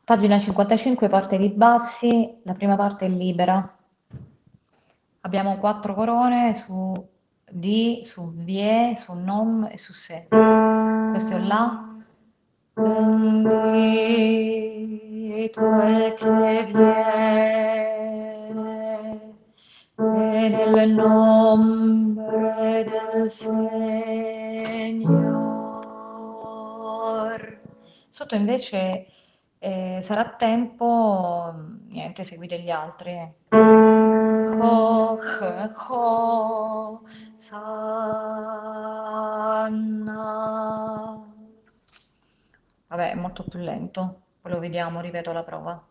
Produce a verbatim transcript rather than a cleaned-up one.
Pagina cinquantacinque, parte di bassi, la prima parte è libera. Abbiamo quattro corone su di, su vie, su nom e su se. Questo è un la. Bendito el que viene en el nombre del Signor. Sotto invece eh, sarà tempo, niente, seguite gli altri. Ho, ho, sanna. Vabbè, è molto più lento. Poi lo vediamo, ripeto la prova.